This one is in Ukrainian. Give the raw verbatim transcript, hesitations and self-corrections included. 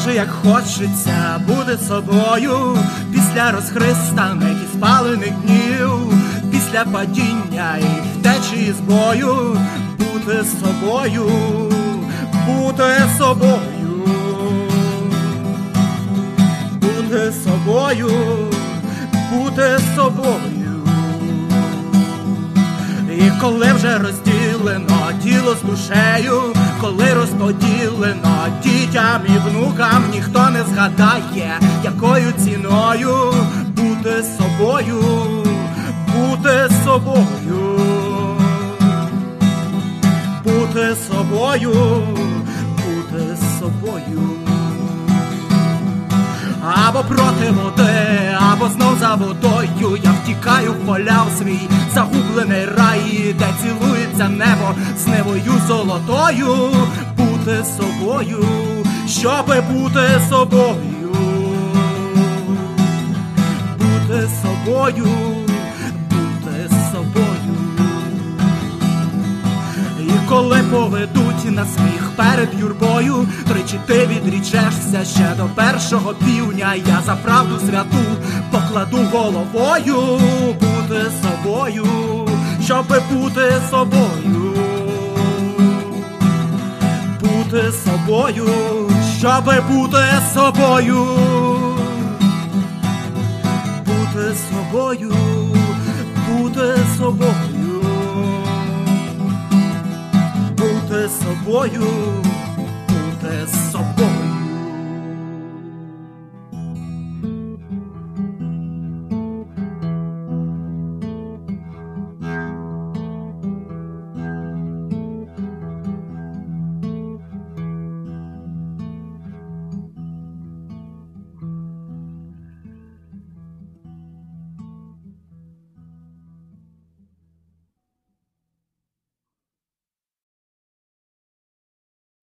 Боже, як хочеться бути собою після розхристаних і спалених днів, після падіння і втечі з бою, бути собою, бути собою, бути собою, бути собою. І коли вже розділено тіло з душею, коли розподілено дітям і внукам, ніхто не згадає, якою ціною бути собою, бути собою, бути собою, бути собою. Або проти води, або знов за водою я втікаю в поля в свій загублений рай, де цілується небо з невою золотою. Бути собою, щоби бути собою, бути собою, бути собою. І коли поведуть на сміх перед юрбою, тричі ти відрічешся ще до першого півня. Я за правду святу покладу головою, бути собою, щоби бути собою, бути собою, щоби бути собою, бути собою, бути собою, бути собою.